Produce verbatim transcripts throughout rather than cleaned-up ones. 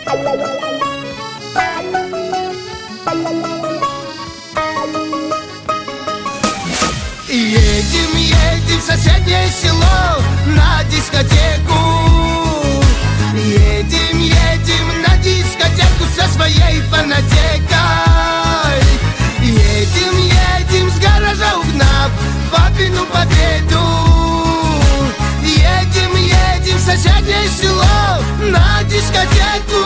Едем, едем в соседнее село на дискотеку. Едем, едем на дискотеку со своей фанатекой. Едем, едем с гаража угнав папину победу. Едем, едем в соседнее село на дискотеку.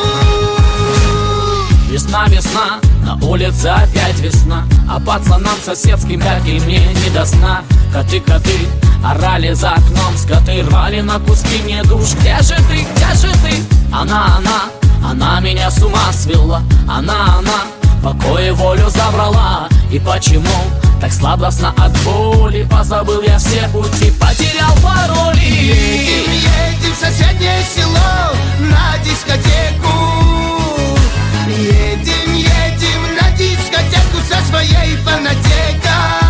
Весна, весна, на улице опять весна, а пацанам соседским, как и мне, не до сна. Коты, коты, орали за окном, скоты рвали на куски мне душ. Где же ты, где же ты? Она, она, она меня с ума свела. Она, она, покой и волю забрала. И почему так сладостно от боли? Позабыл я все пути, потерял пароли. Едем, едем в соседнее село на дискотеку. Едем, едем на дискотеку со своей фанатекой.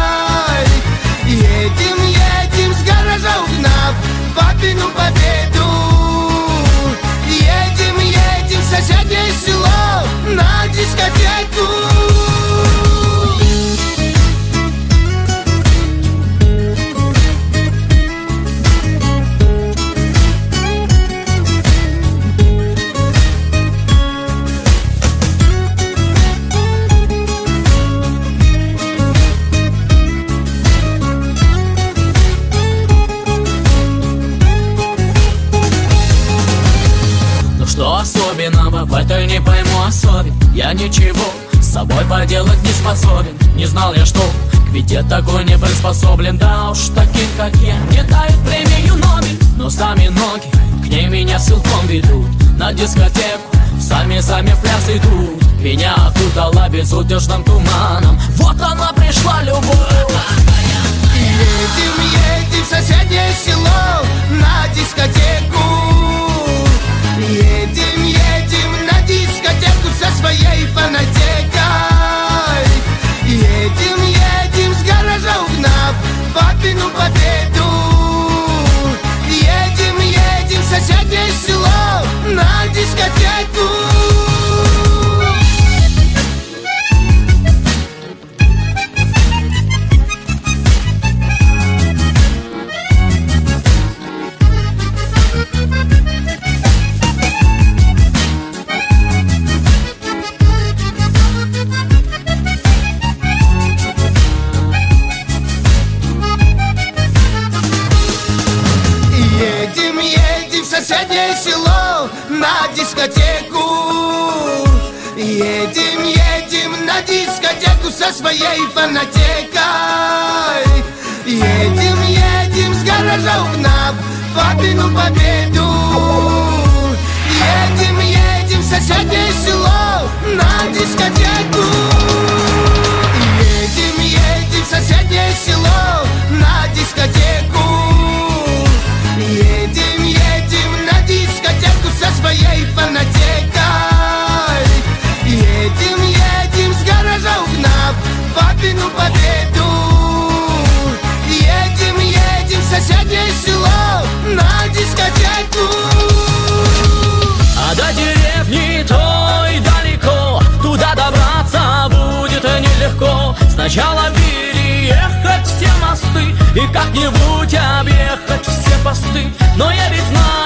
Едем, едем с гаража угнав папину победу. Едем, едем в соседнее село на дискотеку. Что особенного в этой не пойму особе? Я ничего с собой поделать не способен. Не знал я, что к беде такой не приспособлен. Да уж таких, как я, не дают премию Нобель. Но сами ноги к ней меня силком ведут. На дискотеку сами-сами в пляс идут. Меня окутала безудержным туманом. Вот она пришла, любовь. Едем, едем в соседнее село на дискотеку. Едем, едем на дискотеку со своей фанатекой. Едем, едем с гаража угнав папину победу. Едем, едем в соседнее село на дискотеку. Едем, едем в соседнее село на дискотеку. Едем, едем на дискотеку со своей фанатекой. Едем, едем с гаража угнав папину победу. Едем, едем в соседнее село на дискотеку. Едем, едем в соседнее село на дискотеку. Едем, едем на дискотеку со своей фанатекой. Едем, едем с гаража угнав папину победу. Едем, едем в соседнее село на дискотеку. А до деревни той далеко, туда добраться будет нелегко. Сначала переехать все мосты и как-нибудь объехать все посты. Но я ведь знаю,